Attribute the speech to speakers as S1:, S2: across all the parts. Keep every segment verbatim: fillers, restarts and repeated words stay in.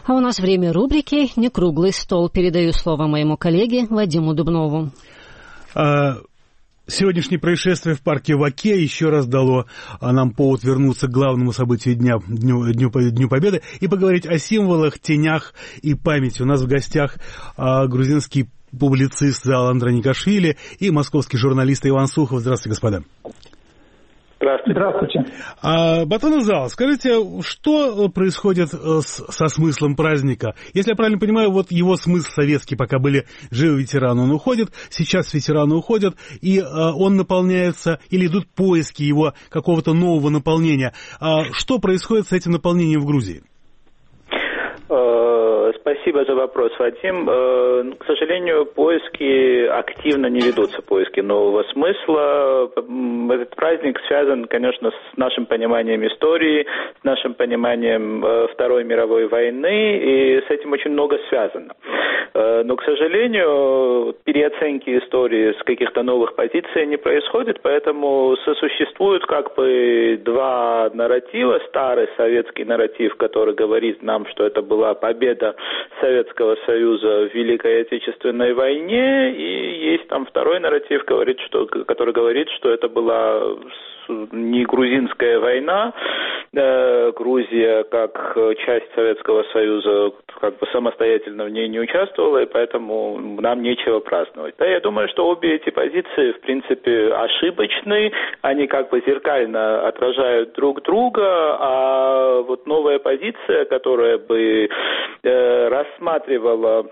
S1: А у нас время рубрики «Не круглый стол». Передаю слово моему коллеге Вадиму Дубнову.
S2: А, сегодняшнее происшествие в парке Ваке еще раз дало нам повод вернуться к главному событию дня, Дню, Дню, Дню Победы, и поговорить о символах, тенях и памяти. У нас в гостях а, грузинский публицист Зал Андроникашвили и московский журналист Иван Сухов. Здравствуйте, господа.
S3: Здравствуйте. Здравствуйте.
S2: А, Батон Зал, скажите, что происходит с, со смыслом праздника? Если я правильно понимаю, вот его смысл советский, пока были живы ветераны, он уходит, сейчас ветераны уходят, и а, он наполняется, или идут поиски его какого-то нового наполнения. А, что происходит с этим наполнением в Грузии?
S3: Спасибо за вопрос, Вадим. К сожалению, поиски активно не ведутся, поиски нового смысла. Этот праздник связан, конечно, с нашим пониманием истории, с нашим пониманием Второй мировой войны, и с этим очень много связано. Но, к сожалению, переоценки истории с каких-то новых позиций не происходит, поэтому сосуществуют как бы два нарратива. Старый советский нарратив, который говорит нам, что это была победа Советского Союза в Великой Отечественной войне, и есть там второй нарратив, говорит, что, который говорит, что это была не грузинская война, э, Грузия как часть Советского Союза как бы самостоятельно в ней не участвовала, и поэтому нам нечего праздновать. Да, я думаю, что обе эти позиции в принципе ошибочны, они как бы зеркально отражают друг друга, а вот новая позиция, которая бы э, рассматривала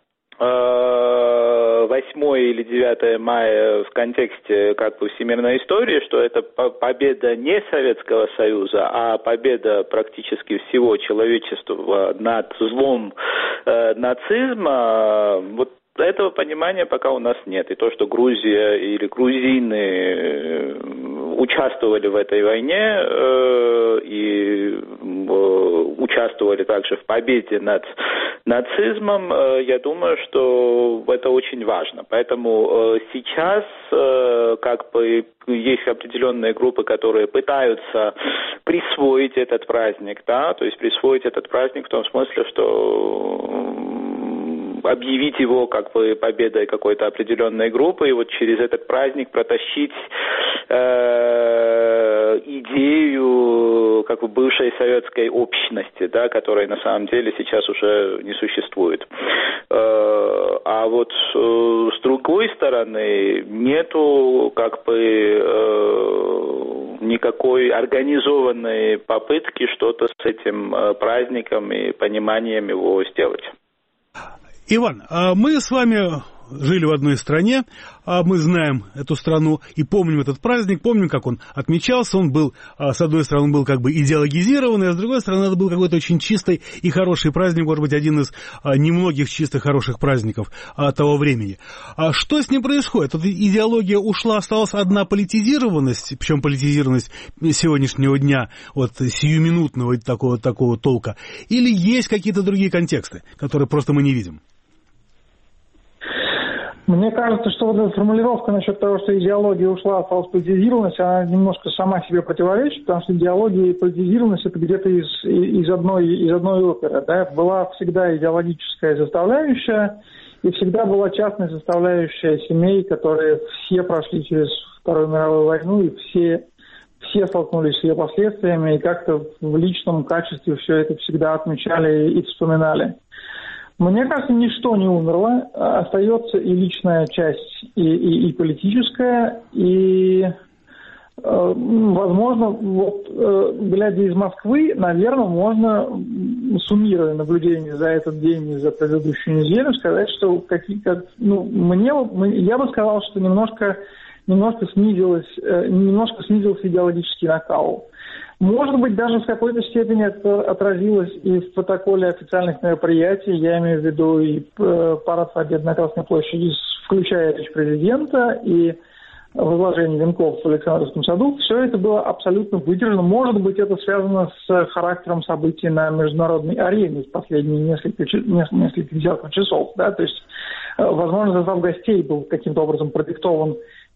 S3: восьмое или девятое мая в контексте как бы всемирной истории, что это победа не Советского Союза, а победа практически всего человечества над злом э, нацизма. Вот этого понимания пока у нас нет. И то, что Грузия или грузины участвовали в этой войне э, и э, участвовали также в победе над нацизмом, э, я думаю, что это очень важно. Поэтому э, сейчас э, как бы есть определенные группы, которые пытаются присвоить этот праздник, да, то есть присвоить этот праздник в том смысле, что объявить его как бы победой какой-то определенной группы и вот через этот праздник протащить э, идею как бы бывшей советской общности, да, которой на самом деле сейчас уже не существует. Э, а вот э, с другой стороны нету как бы э, никакой организованной попытки что-то с этим э, праздником и пониманием его сделать.
S2: Иван, мы с вами жили в одной стране, мы знаем эту страну и помним этот праздник, помним, как он отмечался. Он был, с одной стороны, он был как бы идеологизированный, а с другой стороны, это был какой-то очень чистый и хороший праздник, может быть, один из немногих чистых хороших праздников того времени. А что с ним происходит? Вот идеология ушла, осталась одна политизированность, причем политизированность сегодняшнего дня, вот сиюминутного такого, такого толка, или есть какие-то другие контексты, которые просто мы не видим?
S4: Мне кажется, что вот эта формулировка насчет того, что идеология ушла, осталась политизированность, она немножко сама себе противоречит, потому что идеология и политизированность это где-то из, из, одной, из одной оперы. Да? Была всегда идеологическая составляющая, и всегда была частная составляющая семей, которые все прошли через Вторую мировую войну, и все, все столкнулись с ее последствиями, и как-то в личном качестве все это всегда отмечали и вспоминали. Мне кажется, ничто не умерло, остается и личная часть, и, и, и политическая, и, э, возможно, вот, э, глядя из Москвы, наверное, можно, суммируя наблюдения за этот день и за предыдущую неделю, сказать, что какие, как, ну, мне, я бы сказал, что немножко, немножко, снизилось, э, немножко снизился идеологический накал. Может быть, даже в какой-то степени это отразилось и в протоколе официальных мероприятий, я имею в виду и парад Победы на Красной площади, включая речь президента и возложение венков в Александровском саду. Все это было абсолютно выдержано. Может быть, это связано с характером событий на международной арене в последние несколько, несколько десятков часов. Да? То есть, возможно, состав гостей был каким-то образом продиктован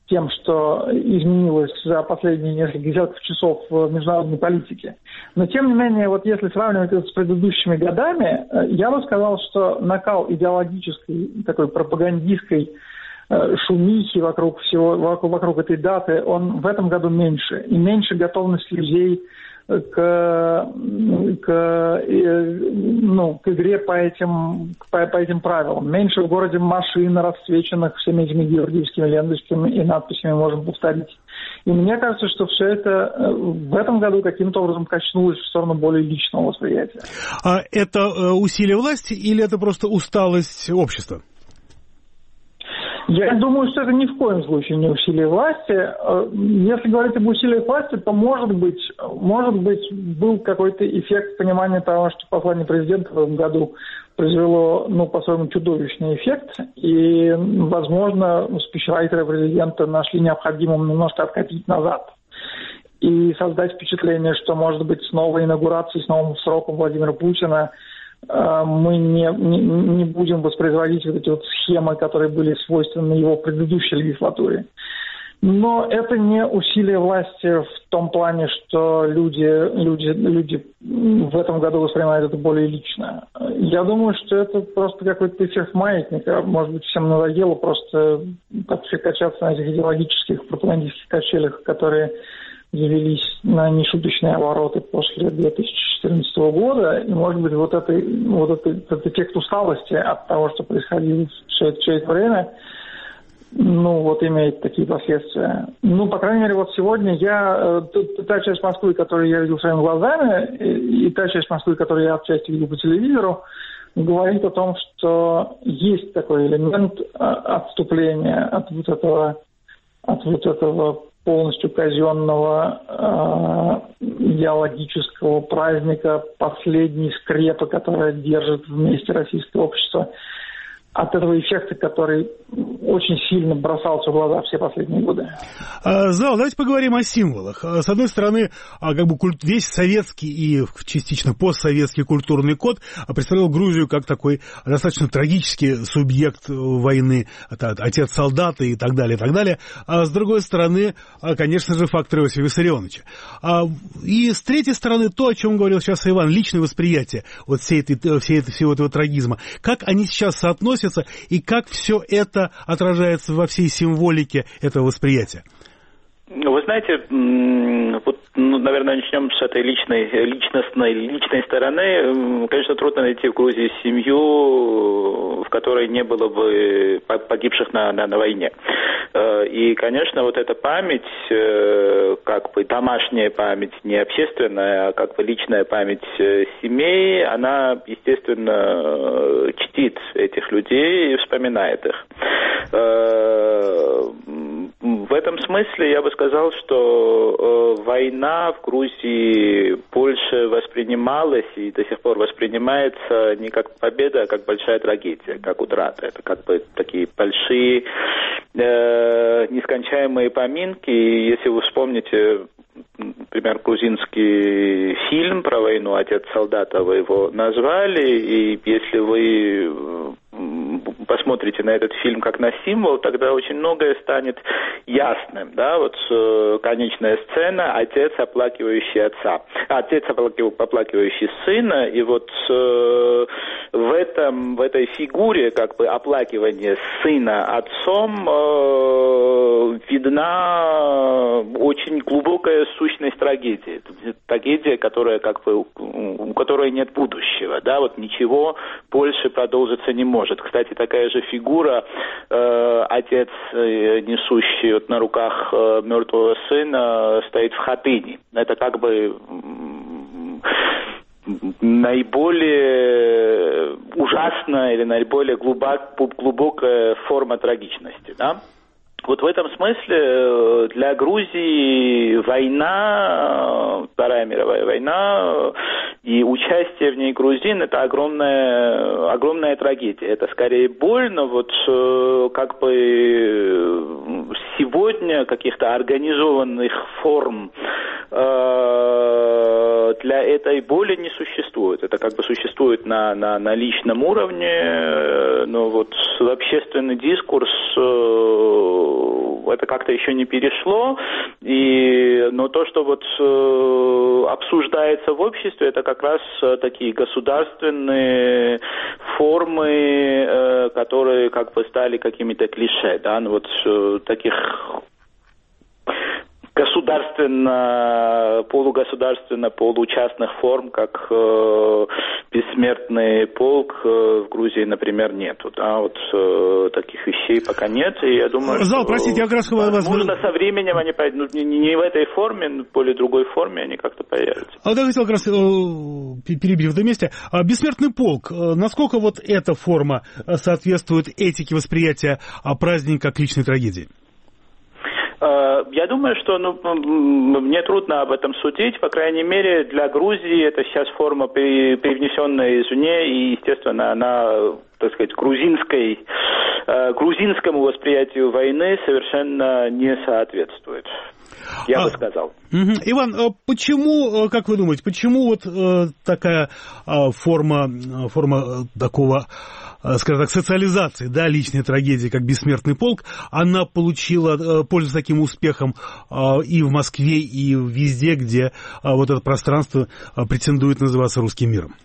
S4: тем, что изменилось за последние несколько десятков часов в международной политике. Но, тем не менее, вот если сравнивать это с предыдущими годами, я бы сказал, что накал идеологической, такой пропагандистской шумихи вокруг всего, вокруг, вокруг этой даты, он в этом году меньше. И меньше готовности людей к, к, ну, к игре по этим, по, по этим правилам. Меньше в городе машин, расцвеченных всеми этими георгиевскими ленточками и надписями можем повторить. И мне кажется, что все это в этом году каким-то образом качнулось в сторону более личного восприятия.
S2: А это усилие власти или это просто усталость общества?
S4: Я думаю, что это ни в коем случае не усилие власти. Если говорить об усилиях власти, то, может быть, может быть, был какой-то эффект понимания того, что послание президента в этом году произвело, ну, по-своему, чудовищный эффект. И, возможно, спичрайтеры президента нашли необходимым немножко откатить назад и создать впечатление, что, может быть, с новой инаугурацией, с новым сроком Владимира Путина мы не, не, не будем воспроизводить вот эти вот схемы, которые были свойственны его предыдущей легислатуре. Но это не усилие власти в том плане, что люди, люди, люди в этом году воспринимают это более лично. Я думаю, что это просто какой-то эффект маятника. Может быть, всем надоело просто так все качаться на этих идеологических пропагандистских качелях, которые завелись на нешуточные обороты после две тысячи четырнадцатого года. И, может быть, вот, это, вот это, этот эффект усталости от того, что происходило все это, все это время, ну, вот имеет такие последствия. Ну, по крайней мере, вот сегодня я... Та часть Москвы, которую я видел своими глазами, и, и та часть Москвы, которую я отчасти видел по телевизору, говорит о том, что есть такой элемент отступления от вот этого, от вот этого полностью казенного э, идеологического праздника, последней скрепы, которая держит вместе российское общество, от этого эффекта, который очень сильно бросался в глаза все последние годы.
S2: Зал, давайте поговорим о символах. С одной стороны, как бы весь советский и частично постсоветский культурный код представлял Грузию как такой достаточно трагический субъект войны, отец солдата и так далее, и так далее. А с другой стороны, конечно же, фактор Иосифа Виссарионовича. И с третьей стороны, то, о чем говорил сейчас Иван, личное восприятие вот всей этой, всей этой, всего этого трагизма. Как они сейчас соотносятся и как все это отражается во всей символике этого восприятия?
S3: Вы знаете, вот, ну, наверное, начнем с этой личной, личностной, личной стороны. Конечно, трудно найти в Грузии семью, в которой не было бы погибших на, на, на войне. И, конечно, вот эта память, как бы домашняя память, не общественная, а как бы личная память семей, она, естественно, чтит этих людей и вспоминает их. В этом смысле я бы сказал, что э, война в Грузии больше воспринималась и до сих пор воспринимается не как победа, а как большая трагедия, как утрата. Это как бы такие большие э, нескончаемые поминки. И если вы вспомните, например, грузинский фильм про войну «Отец солдата», вы его назвали, и если вы посмотрите на этот фильм как на символ, тогда очень многое станет ясным, да, вот э, конечная сцена, отец, оплакивающий отца, отец, оплакивающий сына, и вот э, в этом, в этой фигуре, как бы, оплакивания сына отцом э, видна очень глубокая сущность трагедии, трагедия, которая, как бы, у которой нет будущего, да, вот ничего больше продолжиться не может. Кстати, такая же фигура, э, отец, э, несущий вот на руках э, мертвого сына, стоит в хатыне. Это как бы наиболее ужасная или наиболее глубок, глубокая форма трагичности, да? Вот в этом смысле для Грузии война, Вторая мировая война и участие в ней грузин – это огромная, огромная трагедия. Это скорее боль, но вот как бы сегодня каких-то организованных форм для этой боли не существует. Это как бы существует на, на, на личном уровне, но вот общественный дискурс ну, это как-то еще не перешло, и, но то, что вот э, обсуждается в обществе, это как раз э, такие государственные формы, э, которые как бы стали какими-то клише, да, ну, вот э, таких государственно, полугосударственно, получастных форм, как э, бессмертный полк э, в Грузии, например, нету. Да, вот э, таких вещей пока нет. И я думаю,
S2: Зал,
S3: что,
S2: простите, я как раз вас...
S3: возможно, со временем они ну, не, не в этой форме, но в более другой форме они как-то появятся.
S2: А вот я хотел как раз э, перебить в этом месте. Бессмертный полк, насколько вот эта форма соответствует этике восприятия праздника как личной трагедии?
S3: Я думаю, что ну, мне трудно об этом судить. По крайней мере, для Грузии это сейчас форма, привнесенная извне, и, естественно, она, так сказать, грузинской, грузинскому восприятию войны совершенно не соответствует. Я а, бы сказал.
S2: Угу. Иван, почему, как вы думаете, почему вот э, такая э, форма, форма такого, э, скажем так, социализации, да, личной трагедии, как «Бессмертный полк», она получила, э, пользуется таким успехом э, и в Москве, и везде, где э, вот это пространство э, претендует называться русским миром?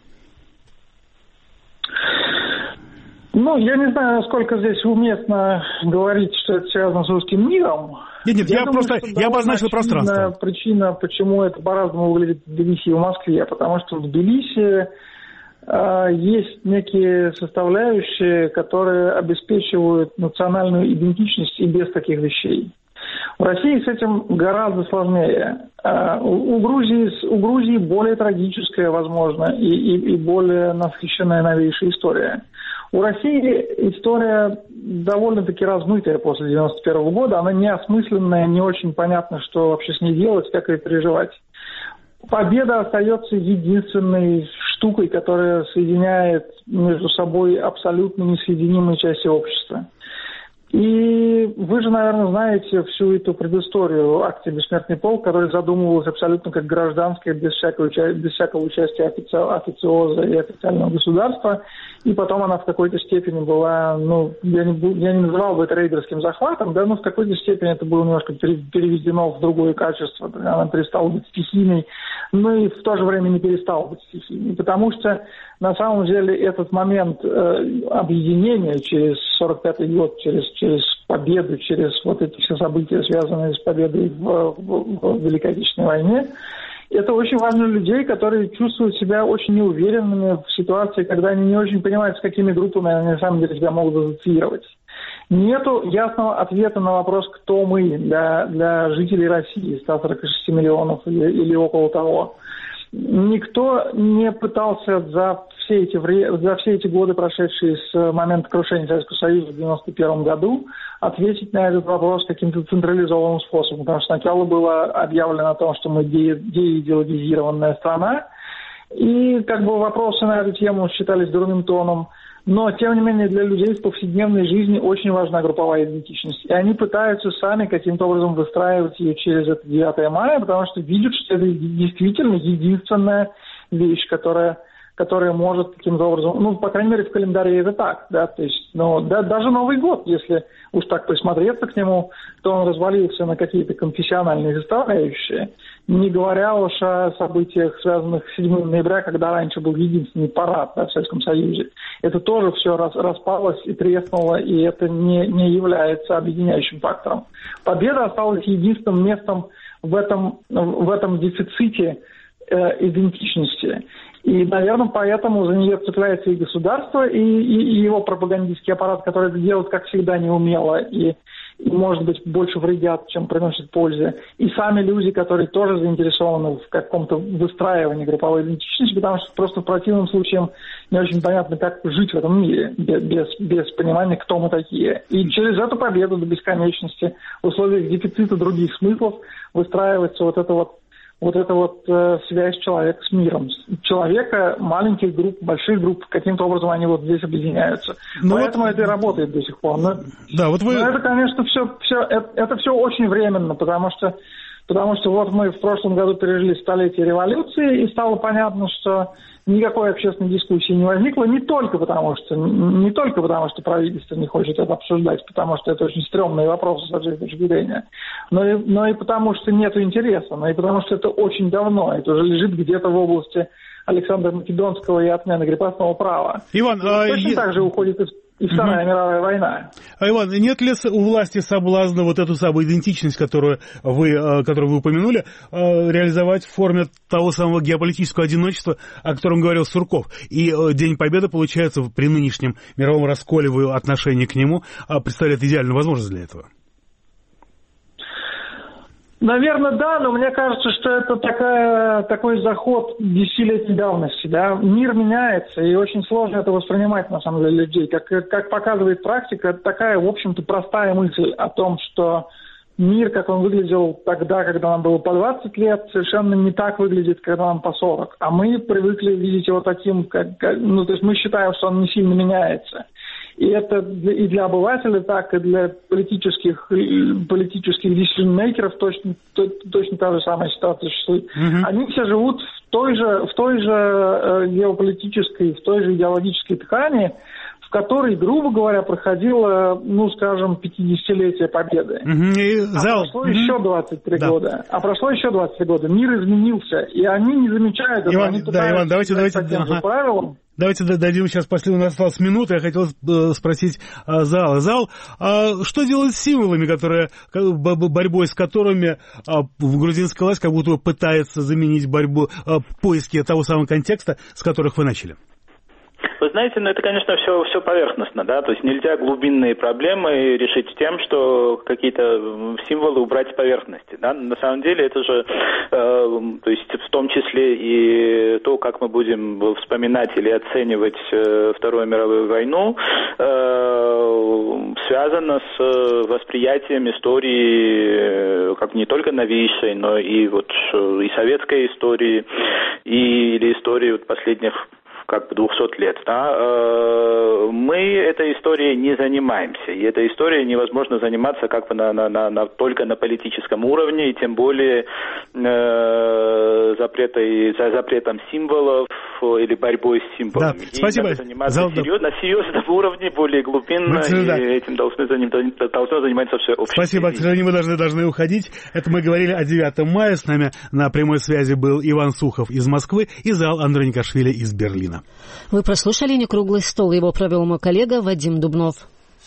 S4: Ну, я не знаю, насколько здесь уместно говорить, что это связано с русским миром.
S2: Нет, нет, я, я думаю, просто, я обозначил пространство.
S4: Причина, почему это по-разному выглядит в Тбилиси и в Москве, потому что в Тбилиси э, есть некие составляющие, которые обеспечивают национальную идентичность и без таких вещей. В России с этим гораздо сложнее. Э, у, у, Грузии, у Грузии более трагическая, возможно, и, и, и более насыщенная новейшая история. У России история довольно-таки размытая после девяносто первого года, она неосмысленная, не очень понятно, что вообще с ней делать, как ее переживать. Победа остается единственной штукой, которая соединяет между собой абсолютно несоединимые части общества. И вы же, наверное, знаете всю эту предысторию акции «Бессмертный полк», которая задумывалась абсолютно как гражданская, без всякого, без всякого участия офици... официоза и официального государства. И потом она в какой-то степени была, ну, я не, я не называл бы это рейдерским захватом, да, но в какой-то степени это было немножко переведено в другое качество. Она перестала быть стихийной, но и в то же время не перестала быть стихийной. Потому что на самом деле этот момент э, объединения через сорок пятый год, через, через победу, через вот эти все события, связанные с победой в, в, в Великой Отечественной войне, это очень важно для людей, которые чувствуют себя очень неуверенными в ситуации, когда они не очень понимают, с какими группами они на самом деле себя могут ассоциировать. Нету ясного ответа на вопрос, кто мы для, для жителей России, ста сорока шести миллионов или, или около того. Никто не пытался за все эти, за все эти годы, прошедшие с момента крушения Советского Союза в девяносто первом году, ответить на этот вопрос каким-то централизованным способом. Потому что сначала было объявлено о том, что мы де- деидеологизированная страна, и как бы вопросы на эту тему считались дурным тоном. Но, тем не менее, для людей в повседневной жизни очень важна групповая идентичность. И они пытаются сами каким-то образом выстраивать ее через это девятое мая, потому что видят, что это действительно единственная вещь, которая, которая может каким-то образом... Ну, по крайней мере, в календаре это так, да, то есть, ну, да, даже Новый год, если уж так присмотреться к нему, то он развалился на какие-то конфессиональные составляющие, не говоря уж о событиях, связанных с седьмого ноября, когда раньше был единственный парад, да, в Советском Союзе. Это тоже все рас, распалось и треснуло, и это не, не является объединяющим фактором. Победа осталась единственным местом в этом, в этом дефиците э, идентичности. И, наверное, поэтому за нее цепляется и государство, и, и, и его пропагандистский аппарат, который это делает, как всегда, неумело и, и, может быть, больше вредят, чем приносят пользы. И сами люди, которые тоже заинтересованы в каком-то выстраивании групповой идентичности, потому что просто в противном случае не очень понятно, как жить в этом мире без, без понимания, кто мы такие. И через эту победу до бесконечности в условиях дефицита других смыслов выстраивается вот это вот вот эта вот э, связь человека с миром. Человека, маленьких групп, больших групп, каким-то образом они вот здесь объединяются. Но Поэтому вот... это и работает до сих пор. Но,
S2: да, вот вы...
S4: но это, конечно, все, все, это, это все очень временно, потому что Потому что вот мы в прошлом году пережили столетие революции, и стало понятно, что никакой общественной дискуссии не возникло, не только потому, что, не только потому, что правительство не хочет это обсуждать, потому что это очень стрёмные вопросы с этой точки зрения, но и, но и потому, что нет интереса, но и потому, что это очень давно, это уже лежит где-то в области Александра Македонского и отмены крепостного права.
S2: Иван,
S4: точно
S2: а...
S4: так же уходит из... И Вторая угу. мировая война.
S2: А, Иван, нет ли у власти соблазна вот эту самую идентичность, которую вы, которую вы упомянули, реализовать в форме того самого геополитического одиночества, о котором говорил Сурков? И День Победы, получается, при нынешнем мировом расколе в отношении к нему представляет идеальную возможность для этого?
S4: Наверное, да, но мне кажется, что это такая, такой заход десятилетней давности. Да? Мир меняется, и очень сложно это воспринимать, на самом деле, людей. Как, как показывает практика, это такая, в общем-то, простая мысль о том, что мир, как он выглядел тогда, когда нам было по двадцать лет, совершенно не так выглядит, когда нам по сорок. А мы привыкли видеть его таким, как, как, ну, то есть мы считаем, что он не сильно меняется. И это и для обывателя так, и для политических, политических decision-makers точно, точно та же самая ситуация существует. Mm-hmm. Они все живут в той же, в той же геополитической, в той же идеологической ткани, в которой, грубо говоря, проходило, ну, скажем, пятидесятилетие Победы. Mm-hmm. А Зал. прошло mm-hmm. еще двадцать три да. года. А прошло еще двадцать три года. Мир изменился, и они не замечают этого.
S2: Иван, да, Иван, давайте, давайте,
S4: по тем же правилам.
S2: Давайте дадим сейчас последнюю, у нас осталась минута, я хотел спросить а, Зал. Зал, а что делать с символами, которые, борьбой с которыми а, грузинская власть как будто пытается заменить борьбу, а, поиски того самого контекста, с которых вы начали?
S3: Вы знаете, ну это, конечно, все, все поверхностно, да, то есть нельзя глубинные проблемы решить тем, что какие-то символы убрать с поверхности, да, на самом деле это же, э, то есть в том числе и то, как мы будем вспоминать или оценивать э, Вторую мировую войну, э, связано с восприятием истории, э, как не только новейшей, но и вот и советской истории, и, или истории вот последних как бы двухсот лет, да, мы этой историей не занимаемся, и этой историей невозможно заниматься как бы на, на, на, на, только на политическом уровне, и тем более э, запретой, за запретом символов или борьбой с символами.
S2: Да, спасибо.
S3: И надо заниматься Зал... серьезно, на серьезном уровне, более глубинно,
S2: мы,
S3: и
S2: да.
S3: этим должны, должно заниматься все общество.
S2: Спасибо, к сожалению, мы должны, должны уходить. Это мы говорили о девятом мая, с нами на прямой связи был Иван Сухов из Москвы и Зал Андроникашвили из Берлина.
S1: Вы прослушали «Некруглый стол», его провел мой коллега Вадим Дубнов.